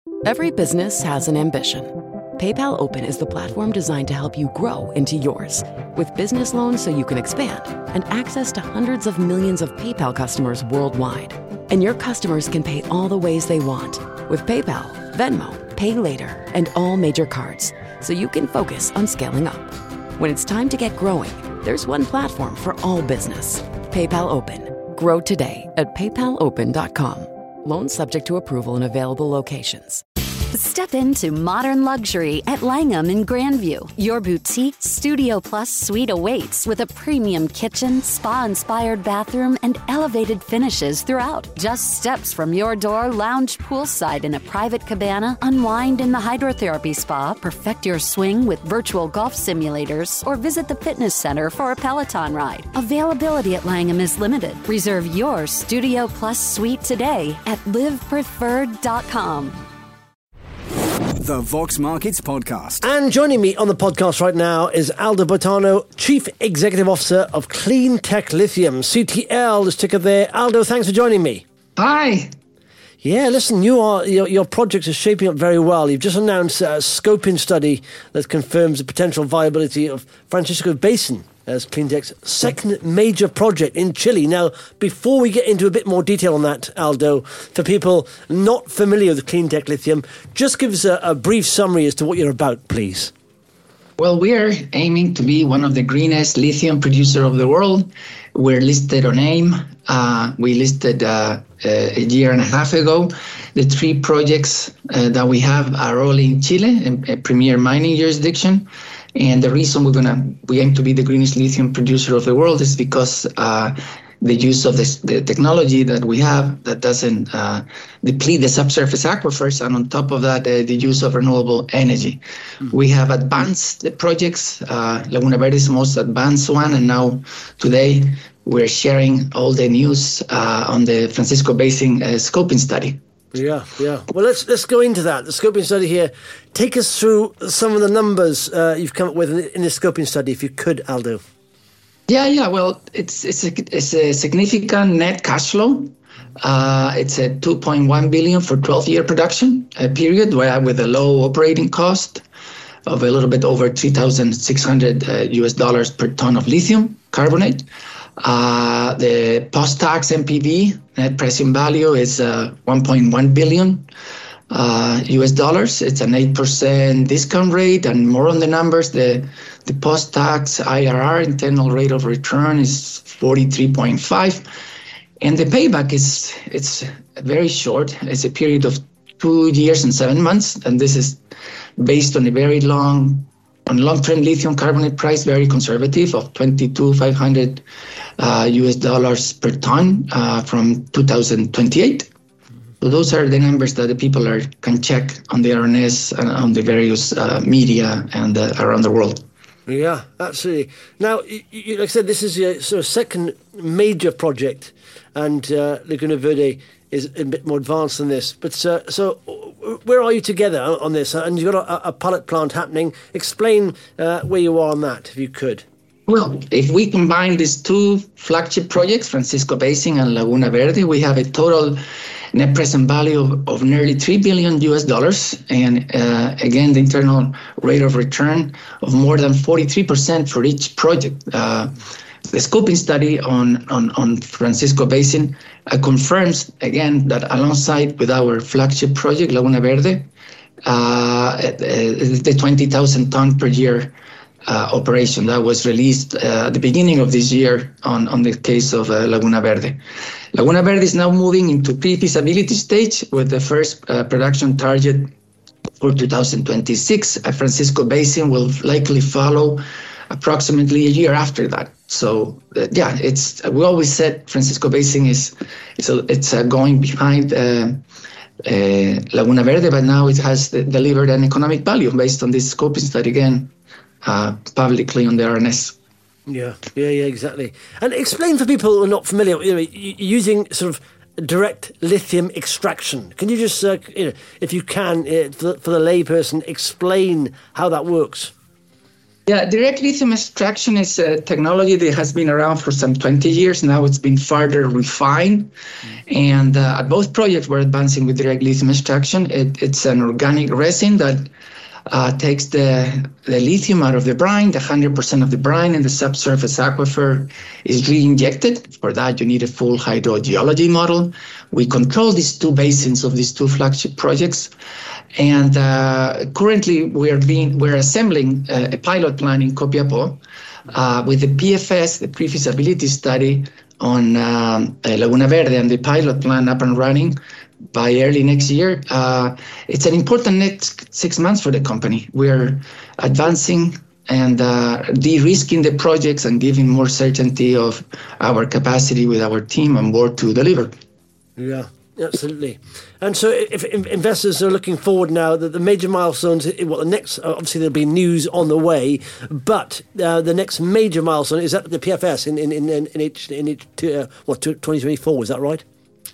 Every business has an ambition. PayPal Open is the platform designed to help you grow into yours. With business loans so you can expand and access to hundreds of millions of PayPal customers worldwide. And your customers can pay all the ways they want with PayPal, Venmo, Pay Later, and all major cards, so you can focus on scaling up. When it's time to get growing, there's one platform for all business. PayPal Open. Grow today at paypalopen.com. Loans subject to approval in available locations. Step into modern luxury at Langham in Grandview. Your boutique Studio Plus suite awaits with a premium kitchen, spa-inspired bathroom, and elevated finishes throughout. Just steps from your door, lounge poolside in a private cabana, unwind in the hydrotherapy spa, perfect your swing with virtual golf simulators, or visit the fitness center for a Peloton ride. Availability at Langham is limited. Reserve your Studio Plus suite today at livepreferred.com. The Vox Markets Podcast. And joining me on the podcast right now is Aldo Boitano, Chief Executive Officer of Clean Tech Lithium, CTL, the ticker there. Aldo, thanks for joining me. Hi. Yeah, listen, your project is shaping up very well. You've just announced a scoping study that confirms the potential viability of Francisco Basin as Cleantech's second major project in Chile. Now, before we get into a bit more detail on that, Aldo, for people not familiar with Cleantech Lithium, just give us a brief summary as to what you're about, please. Well, we are aiming to be one of the greenest lithium producer of the world. We're listed on AIM. We listed a year and a half ago. The three projects that we have are all in Chile, a premier mining jurisdiction. And the reason we aim to be the greenest lithium producer of the world is because the use of the technology that we have that doesn't deplete the subsurface aquifers, and on top of that, the use of renewable energy. Mm-hmm. We have advanced the projects. Laguna Verde is the most advanced one, and now today we're sharing all the news on the Francisco Basin scoping study. Yeah. Well, let's go into that. The scoping study here. Take us through some of the numbers you've come up with in the scoping study, if you could, Aldo. Yeah. Well, it's a significant net cash flow. It's a 2.1 billion for 12-year production period, with a low operating cost of a little bit over $3,600 per ton of lithium carbonate. The post-tax NPV, net present value, is 1.1 billion US dollars. It's an 8% discount rate, and more on the numbers. The post-tax IRR, internal rate of return, is 43.5, and the payback it's very short. It's a period of 2 years and 7 months, and this is based on a very long-term lithium carbonate price, very conservative, of $22,500 US dollars per ton from 2028. So those are the numbers that the people can check on the RNS and on the various media and around the world. Yeah, absolutely. Now, like I said, this is your sort of second major project, and Laguna Verde is a bit more advanced than this. But so where are you together on this? And you've got a pilot plant happening. Explain where you are on that, if you could. Well, if we combine these two flagship projects, Francisco Basin and Laguna Verde, we have a total net present value of nearly $3 billion US dollars. And again, the internal rate of return of more than 43% for each project. The scoping study on Francisco Basin confirms, again, that alongside with our flagship project, Laguna Verde, the 20,000 ton per year operation that was released at the beginning of this year on the case of Laguna Verde. Laguna Verde is now moving into pre-feasibility stage with the first production target for 2026. Francisco Basin will likely follow approximately a year after that. So we always said Francisco Basin is going behind Laguna Verde, but now it has delivered an economic value based on this scoping study again, publicly on the RNS. Yeah, exactly. And explain for people who are not familiar, using sort of direct lithium extraction. Can you just, if you can, for the layperson, explain how that works? Yeah, direct lithium extraction is a technology that has been around for some 20 years. Now it's been further refined. And at both projects, we're advancing with direct lithium extraction. It's an organic resin that takes the lithium out of the brine. The 100% of the brine in the subsurface aquifer is re-injected. For that, you need a full hydrogeology model. We control these two basins of these two flagship projects. And currently, we're assembling a pilot plan in Copiapó with the PFS, the pre-feasibility study on Laguna Verde, and the pilot plan up and running by early next year. It's an important next 6 months for the company. We're advancing and de-risking the projects and giving more certainty of our capacity with our team on board to deliver. Yeah. Absolutely. And so if investors are looking forward now, the major milestones, the next, obviously there'll be news on the way, but the next major milestone is at the PFS in 2024, is that right?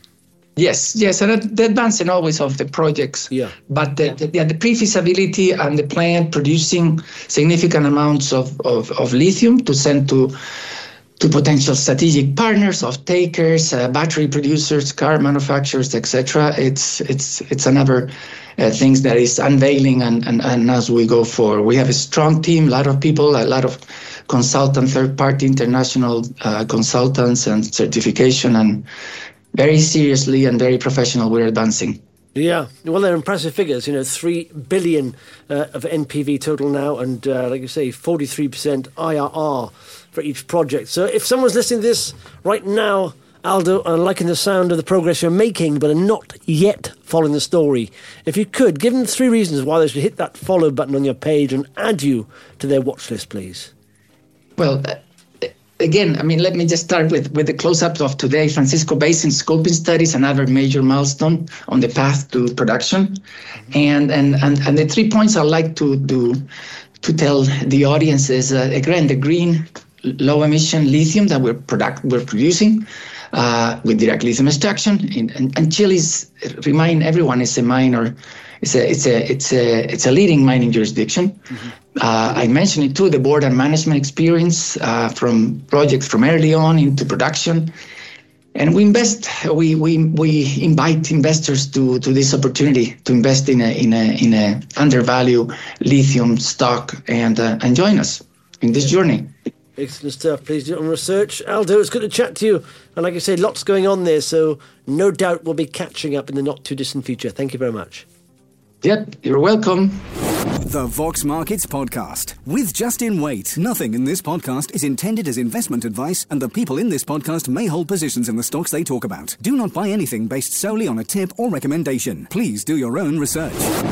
Yes, and the advancing always of the projects. Yeah. But the pre-feasibility and the plant producing significant amounts of lithium to send to potential strategic partners, off-takers, battery producers, car manufacturers, etc. It's another things that is unveiling and as we go forward. We have a strong team, a lot of people, a lot of consultant, third-party international consultants and certification, and very seriously and very professional we're advancing. Yeah, well, they're impressive figures. 3 billion of NPV total now, and like you say, 43% IRR for each project. So if someone's listening to this right now, Aldo, and liking the sound of the progress you're making, but are not yet following the story, if you could, give them 3 reasons why they should hit that follow button on your page and add you to their watch list, please. Well, again, let me just start with the close-up of today. Francisco Basin scoping studies, another major milestone on the path to production. And the 3 points I'd like to tell the audience is, again, the green low-emission lithium that we're producing with direct lithium extraction. And Chile's, remind everyone, is a minor. It's a leading mining jurisdiction. Mm-hmm. I mentioned it too, the board and management experience from projects from early on into production. And we invite investors to this opportunity to invest in a undervalued lithium stock and join us in this journey. Excellent stuff. Please do it on research. Aldo, it's good to chat to you. And like I say, lots going on there. So no doubt we'll be catching up in the not too distant future. Thank you very much. Yep, you're welcome. The Vox Markets Podcast with Justin Waite. Nothing in this podcast is intended as investment advice, and the people in this podcast may hold positions in the stocks they talk about. Do not buy anything based solely on a tip or recommendation. Please do your own research.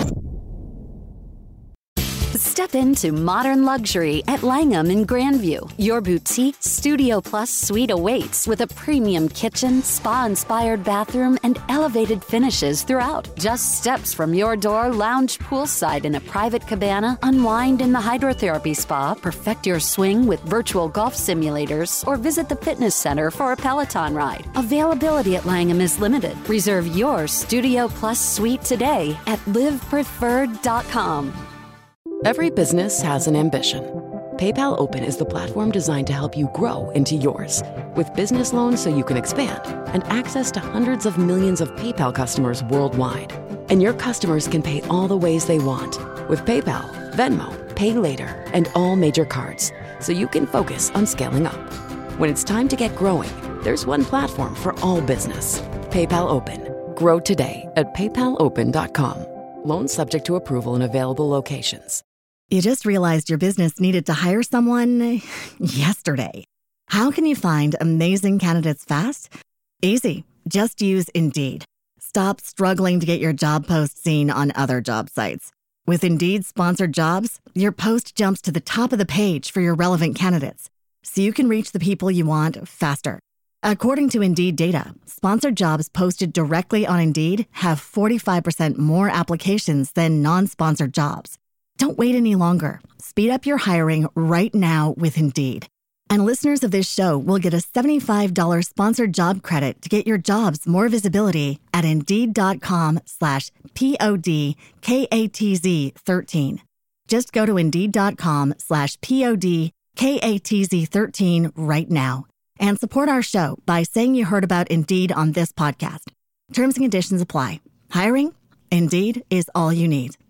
Step into modern luxury at Langham in Grandview. Your boutique Studio Plus suite awaits with a premium kitchen, spa-inspired bathroom, and elevated finishes throughout. Just steps from your door, lounge poolside in a private cabana, unwind in the hydrotherapy spa, perfect your swing with virtual golf simulators, or visit the fitness center for a Peloton ride. Availability at Langham is limited. Reserve your Studio Plus suite today at livepreferred.com. Every business has an ambition. PayPal Open is the platform designed to help you grow into yours. With business loans so you can expand and access to hundreds of millions of PayPal customers worldwide. And your customers can pay all the ways they want with PayPal, Venmo, Pay Later, and all major cards, so you can focus on scaling up. When it's time to get growing, there's one platform for all business. PayPal Open. Grow today at paypalopen.com. Loans subject to approval in available locations. You just realized your business needed to hire someone yesterday. How can you find amazing candidates fast? Easy. Just use Indeed. Stop struggling to get your job post seen on other job sites. With Indeed sponsored jobs, your post jumps to the top of the page for your relevant candidates, so you can reach the people you want faster. According to Indeed data, sponsored jobs posted directly on Indeed have 45% more applications than non-sponsored jobs. Don't wait any longer. Speed up your hiring right now with Indeed. And listeners of this show will get a $75 sponsored job credit to get your jobs more visibility at Indeed.com/PODKATZ13. Just go to Indeed.com/PODKATZ13 right now and support our show by saying you heard about Indeed on this podcast. Terms and conditions apply. Hiring? Indeed is all you need.